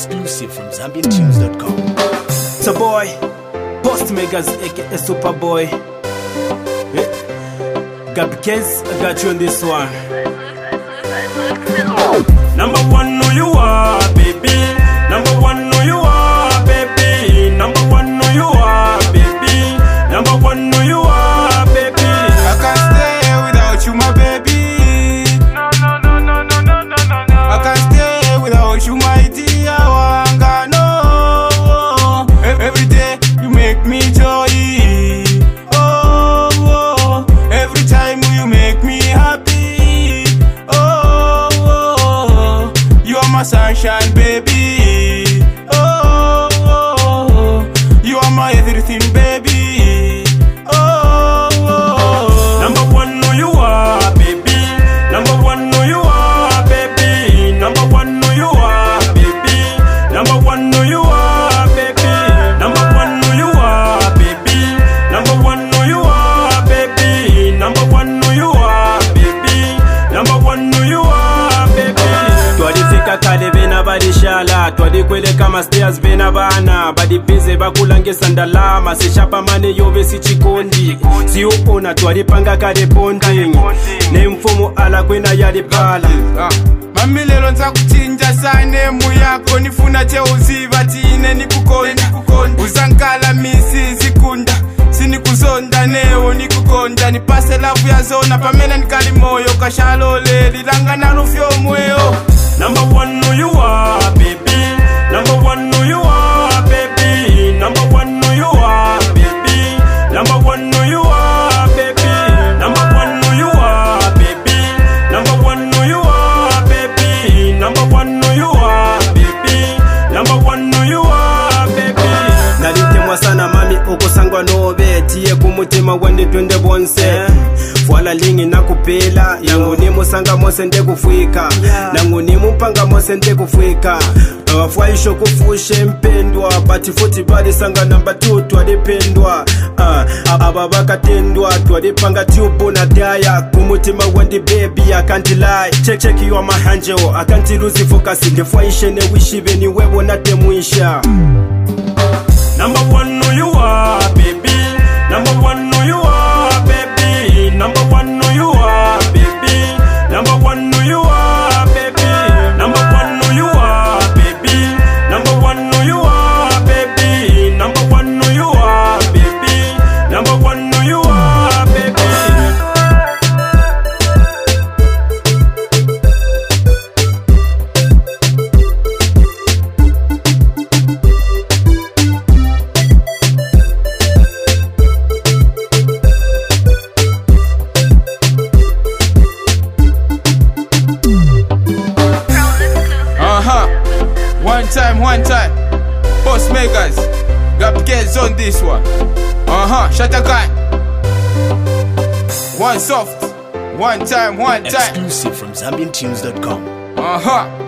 Exclusive from ZambianTunes.com. It's a boy, Postmakers aka Superboy. Got the kids, I got you on this one. Number one, know you are, baby. Number one, know you are, baby. Number one, know you are, baby. Number one, know you are, baby. I can't stay without you, my baby. I can't stay without you, my dear Wanga. No, every day you make me joy. Oh, every time you make me happy. Oh, you are my sunshine, baby. Oh, you are my everything, baby. Number one, know you are, baby. Number one, know you are, baby. Number one, know you are, baby. Number one, know you are, baby. Number one, know you are, baby. Number one, know you are, baby. Number one, know you are, baby. Number one, know you are, baby. Twadifika kale vena badishala, twadikwele kama stairs vena bana, badibize bakulangisa ndalama, sishapa mane yove sichikondi, siuona twadipanga kale bonding, nemfumo ala kwena yalipala. Mami lelo nza kuchinja sanemu yako, nifuna cheuziva tine nikukonda. Uzankala misi zikunda, sinikuzonda neo nikukonda. Nipase lavu ya zona pamena nikali moyo, kashalole lilanga na rufyo mweo. Number one, know you are, baby. Number one, know you are, baby. Number one, know you are, baby. Number one, know you are, baby. Number one, know you are, baby. Number one, know you are, baby. Number one, know you are, baby. Number one, know you are, baby. Nalitemwa sana mami ukosangwa nobe, tiye kumutima wende twende bonse. Fwala lingi nakupela, nangu ni musanga mose nde kufwika, nangu ni mupanga mose nde kufwika. Fwaisho kufushe mpendwa, bati futi badi sanga namba 2 twadipendwa. Ababaka tendwa, twadipanga tubo na daya, kumutima wendi baby I can't lie. Check you on my handle, I can't lose focus. Nde fwaishe ne wishi beni webo na temuisha. Number one, know you are, baby. Number one, know you are, baby. Number one, know you are, baby. Number one, know you are, baby. Number one, know you are, baby. Number one, know you are, baby. Number one, know you are, baby. Number one, know you are, baby. One time, Postmakers, got kids on this one. Shut a guy. One soft, one time. Exclusive from ZambianTunes.com.